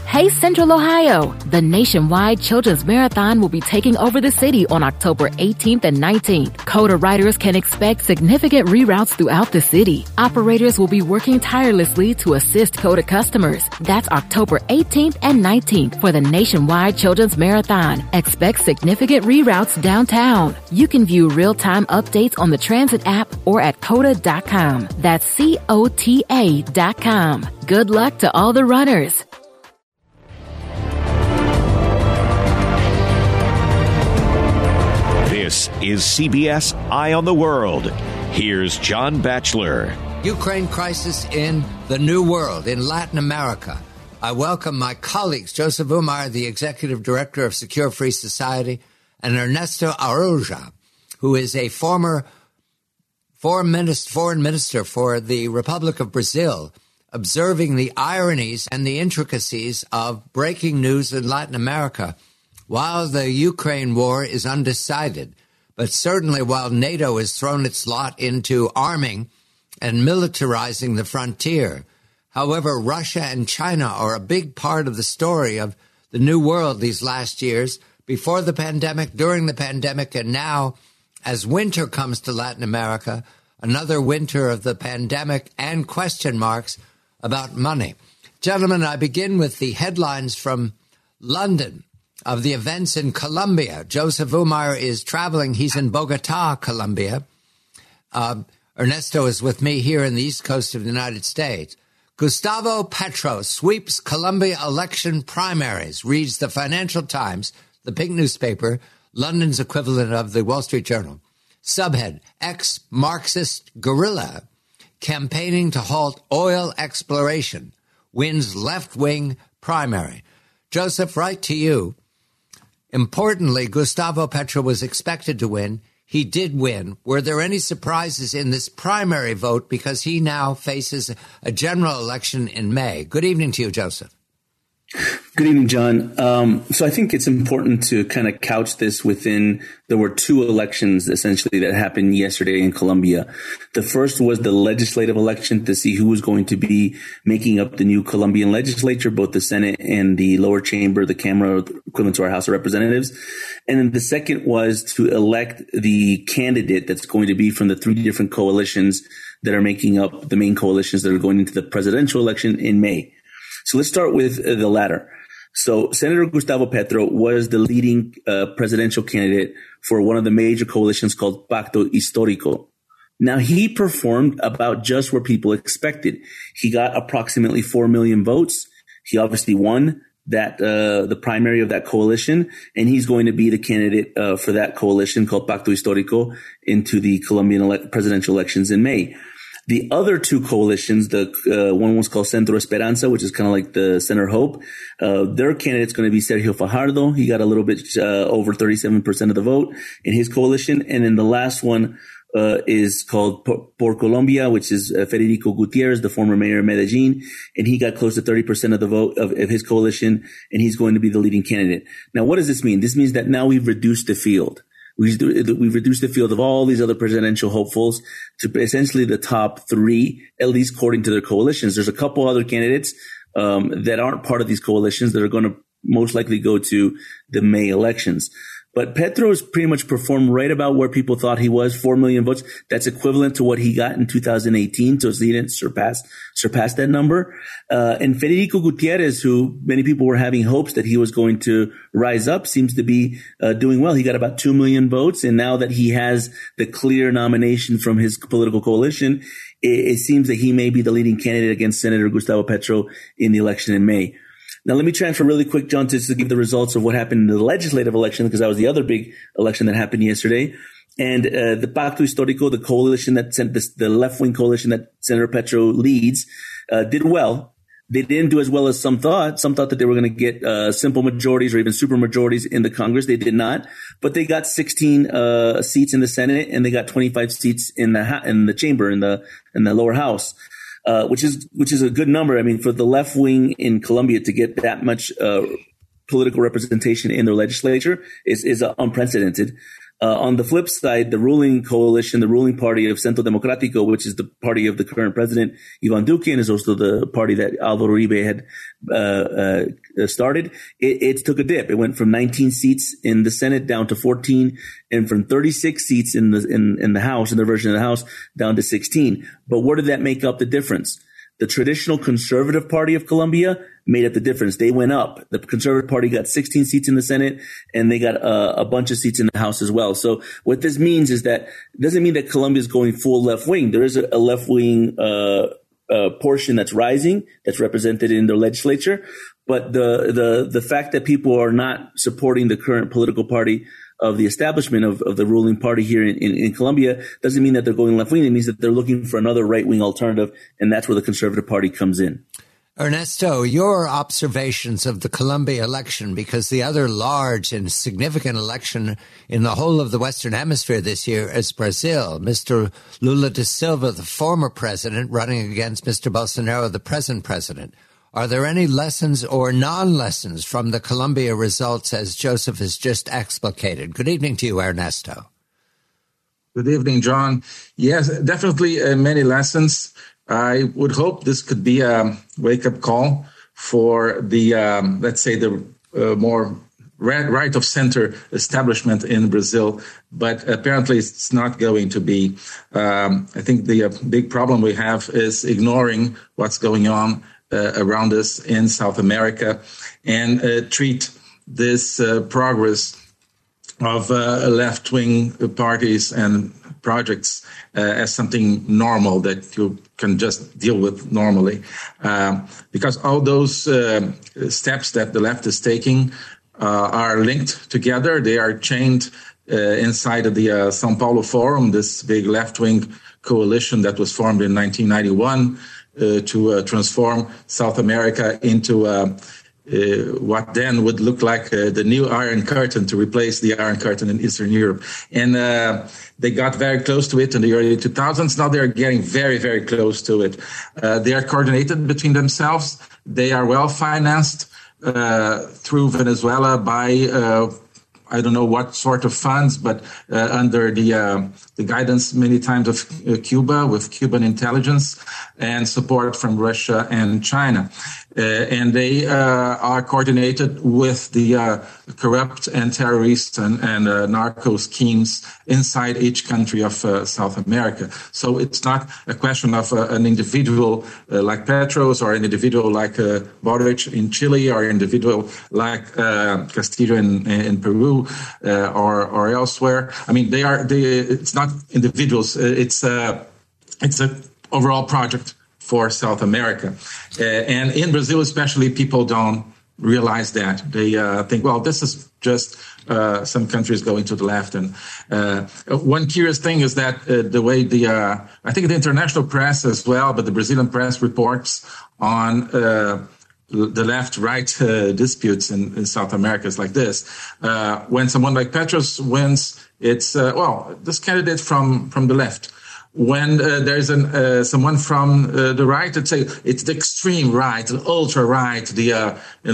Hey Central Ohio! The nationwide Children's Marathon will be taking over the city on October 18th and 19th. CODA riders can expect significant reroutes throughout the city. Operators will be working tirelessly to assist CODA customers. That's October 18th and 19th for the nationwide Children's Marathon. Expect significant reroutes downtown. You can view real-time updates on the transit app or at COTA.com. That's COTA.com. Good luck to all the runners. This is CBS Eye on the World. Here's John Batchelor. Ukraine crisis in the New World, in Latin America. I welcome my colleagues, Joseph Umar, the Executive Director of Secure Free Society, and Ernesto Araújo, who is a former foreign minister for the Republic of Brazil, observing the ironies and the intricacies of breaking news in Latin America while the Ukraine war is undecided. But certainly while NATO has thrown its lot into arming and militarizing the frontier. However, Russia and China are a big part of the story of the New World these last years, before the pandemic, during the pandemic, and now, as winter comes to Latin America, another winter of the pandemic and question marks about money. Gentlemen, I begin with the headlines from London of the events in Colombia. Joseph Umar is traveling. He's in Bogota, Colombia. Ernesto is with me here in the East Coast of the United States. Gustavo Petro sweeps Colombia election primaries, reads the Financial Times, the pink newspaper, London's equivalent of the Wall Street Journal. Subhead, ex-Marxist guerrilla campaigning to halt oil exploration, wins left-wing primary. Joseph, right to you. Importantly, Gustavo Petro was expected to win. He did win. Were there any surprises in this primary vote because he now faces a general election in May? Good evening to you, Joseph. Good evening, John. So I think it's important to kind of couch this within, there were two elections essentially that happened yesterday in Colombia. The first was the legislative election to see who was going to be making up the new Colombian legislature, both the Senate and the lower chamber, the Camera, equivalent to our House of Representatives. And then the second was to elect the candidate that's going to be from the three different coalitions that are making up the main coalitions that are going into the presidential election in May. So let's start with the latter. So Senator Gustavo Petro was the leading presidential candidate for one of the major coalitions called Pacto Histórico. Now, he performed about just where people expected. He got approximately 4 million votes. He obviously won that the primary of that coalition, and he's going to be the candidate for that coalition called Pacto Histórico into the Colombian presidential elections in May. The other two coalitions, the one was called Centro Esperanza, which is kind of like the Center Hope. Their candidate's going to be Sergio Fajardo. He got a little bit over 37% of the vote in his coalition. And then the last one is called Por Colombia, which is Federico Gutierrez, the former mayor of Medellin. And he got close to 30% of the vote of his coalition, and he's going to be the leading candidate. Now, what does this mean? This means that now we've reduced the field. We've reduced the field of all these other presidential hopefuls to essentially the top three, at least according to their coalitions. There's a couple other candidates that aren't part of these coalitions that are going to most likely go to the May elections. But Petro has pretty much performed right about where people thought he was, 4 million votes. That's equivalent to what he got in 2018. So he didn't surpass that number. And Federico Gutierrez, who many people were having hopes that he was going to rise up, seems to be doing well. He got about 2 million votes. And now that he has the clear nomination from his political coalition, it seems that he may be the leading candidate against Senator Gustavo Petro in the election in May. Now, let me transfer really quick, John, to give the results of what happened in the legislative election, because that was the other big election that happened yesterday. And the Pacto Histórico, the coalition that sent the left-wing coalition that Senator Petro leads, did well. They didn't do as well as some thought. Some thought that they were going to get simple majorities or even super majorities in the Congress. They did not. But they got 16 seats in the Senate, and they got 25 seats in the chamber, in the lower house. Which is a good number. I mean, for the left wing in Colombia to get that much political representation in their legislature is unprecedented. On the flip side, the ruling coalition, the ruling party of Centro Democrático, which is the party of the current president, Ivan Duque, and is also the party that Álvaro Uribe had started, it took a dip. It went from 19 seats in the Senate down to 14, and from 36 seats in the House, in their version of the House, down to 16. But where did that make up the difference? The traditional conservative party of Colombia made up the difference. They went up. The conservative party got 16 seats in the Senate, and they got a bunch of seats in the House as well. So what this means is that it doesn't mean that Colombia is going full left wing. There is a left wing portion that's rising, that's represented in the legislature. But the fact that people are not supporting the current political party of the establishment of the ruling party here in Colombia doesn't mean that they're going left wing. It means that they're looking for another right wing alternative, and that's where the conservative party comes in. Ernesto, your observations of the Colombia election, because the other large and significant election in the whole of the Western Hemisphere this year is Brazil. Mr. Lula da Silva, the former president, running against Mr. Bolsonaro, the present president. Are there any lessons or non-lessons from the Colombia results as Joseph has just explicated? Good evening to you, Ernesto. Good evening, John. Yes, definitely many lessons. I would hope this could be a wake-up call for the, let's say, the more right-of-center establishment in Brazil, but apparently it's not going to be. I think the big problem we have is ignoring what's going on around us in South America and treat this progress of left-wing parties and projects as something normal that you can just deal with normally. Because all those steps that the left is taking are linked together. They are chained inside of the São Paulo Forum, this big left-wing coalition that was formed in 1991 to transform South America into what then would look like the new Iron Curtain, to replace the Iron Curtain in Eastern Europe. And they got very close to it in the early 2000s. Now they're getting very, very close to it. They are coordinated between themselves. They are well financed through Venezuela by I don't know what sort of funds, but under the guidance many times of Cuba, with Cuban intelligence and support from Russia and China. And they are coordinated with the corrupt and terrorist and narco schemes inside each country of South America. So it's not a question of an individual like Petros, or an individual like Boric in Chile, or an individual like Castillo in Peru, or elsewhere. I mean, it's not individuals. It's a overall project for South America. And in Brazil, especially, people don't realize that. They think, well, this is just some countries going to the left. And one curious thing is that the way I think the international press as well, but the Brazilian press reports on the left-right disputes in South America is like this. When someone like Petros wins, it's, this candidate from the left. When there's someone from the right, it's the extreme right, the ultra right, the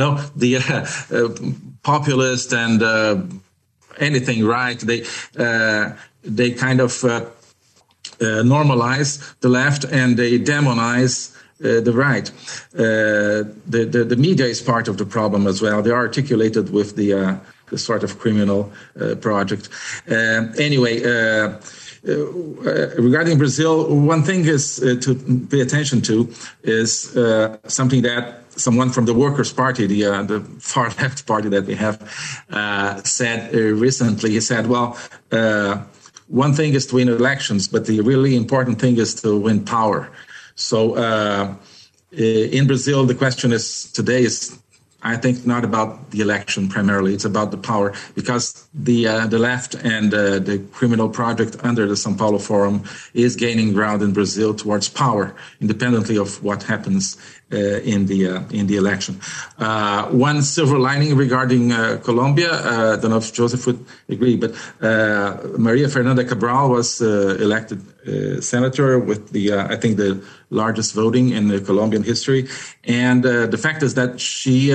populist and anything right. They kind of normalize the left, and they demonize the right. The media is part of the problem as well. They are articulated with the sort of criminal project. Anyway. Regarding Brazil, one thing is to pay attention to is something that someone from the Workers' Party, the far left party that we have, said recently. He said, well, one thing is to win elections, but the really important thing is to win power. So in Brazil, the question today is, I think, not about the election primarily. It's about the power, because the left and the criminal project under the São Paulo Forum is gaining ground in Brazil towards power, independently of what happens in the election. One silver lining regarding Colombia, I don't know if Joseph would agree, but Maria Fernanda Cabral was elected senator with I think the largest voting in the Colombian history, and the fact is that she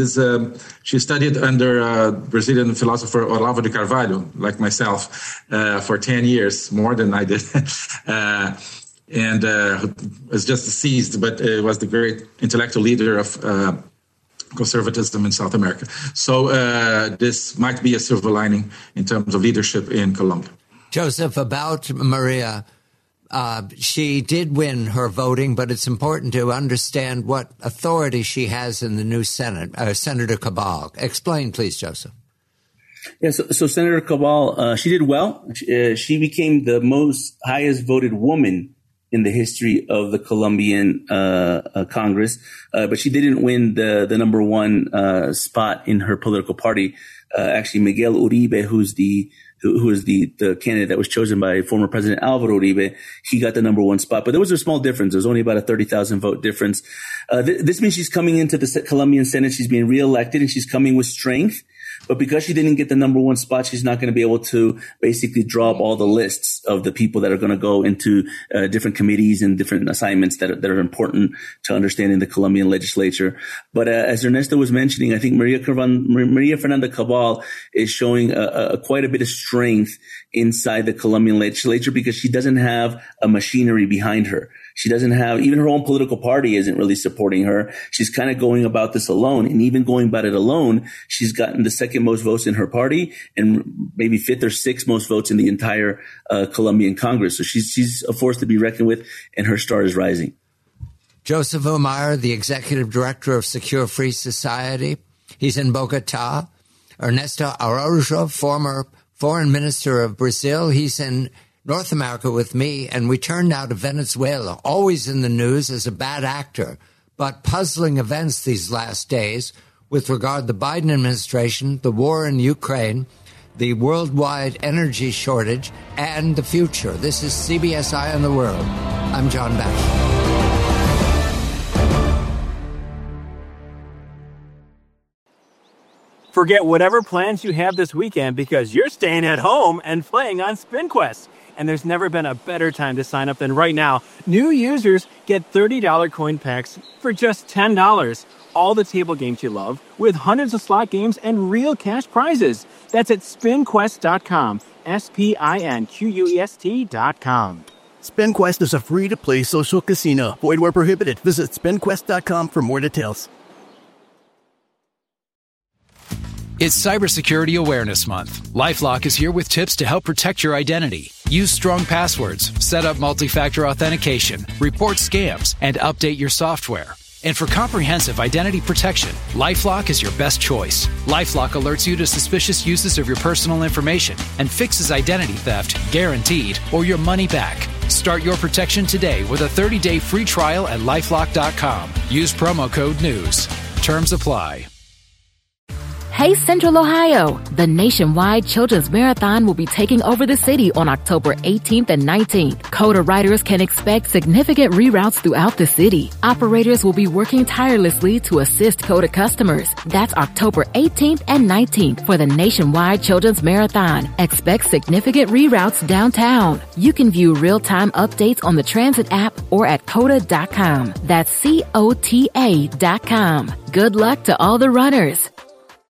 studied under Brazilian philosopher Olavo de Carvalho, like myself, for 10 years, more than I did. And was just deceased, but was the great intellectual leader of conservatism in South America. So this might be a silver lining in terms of leadership in Colombia. Joseph, about Maria, she did win her voting, but it's important to understand what authority she has in the new Senate. Senator Cabal. Explain, please, Joseph. Yeah, so Senator Cabal, she did well. She became the highest voted woman in the history of the Colombian Congress, but she didn't win the number one spot in her political party. Actually, Miguel Uribe, who is the candidate that was chosen by former President Alvaro Uribe, he got the number one spot. But there was a small difference. There was only about a 30,000 vote difference. This means she's coming into the Colombian Senate. She's being reelected, and she's coming with strength. But because she didn't get the number one spot, she's not going to be able to basically draw up all the lists of the people that are going to go into different committees and different assignments that are important to understanding the Colombian legislature. But as Ernesto was mentioning, I think Maria Fernanda Cabal is showing quite a bit of strength inside the Colombian legislature because she doesn't have a machinery behind her. She doesn't have, even her own political party isn't really supporting her. She's kind of going about this alone. And even going about it alone, she's gotten the second most votes in her party and maybe fifth or sixth most votes in the entire Colombian Congress. So she's a force to be reckoned with, and her star is rising. Joseph Umar, the executive director of Secure Free Society. He's in Bogota. Ernesto Araujo, former foreign minister of Brazil. He's in North America with me, and we turn now to Venezuela, always in the news as a bad actor, but puzzling events these last days with regard to the Biden administration, the war in Ukraine, the worldwide energy shortage, and the future. This is CBS Eye on the World. I'm John Batchelor. Forget whatever plans you have this weekend because you're staying at home and playing on SpinQuest. And there's never been a better time to sign up than right now. New users get $30 coin packs for just $10. All the table games you love with hundreds of slot games and real cash prizes. That's at SpinQuest.com. SpinQuest.com. SpinQuest is a free-to-play social casino. Void where prohibited. Visit SpinQuest.com for more details. It's Cybersecurity Awareness Month. LifeLock is here with tips to help protect your identity. Use strong passwords, set up multi-factor authentication, report scams, and update your software. And for comprehensive identity protection, LifeLock is your best choice. LifeLock alerts you to suspicious uses of your personal information and fixes identity theft, guaranteed, or your money back. Start your protection today with a 30-day free trial at LifeLock.com. Use promo code NEWS. Terms apply. Hey Central Ohio! The nationwide Children's Marathon will be taking over the city on October 18th and 19th. CODA riders can expect significant reroutes throughout the city. Operators will be working tirelessly to assist CODA customers. That's October 18th and 19th for the nationwide Children's Marathon. Expect significant reroutes downtown. You can view real-time updates on the Transit app or at CODA.com. That's COTA.com. Good luck to all the runners.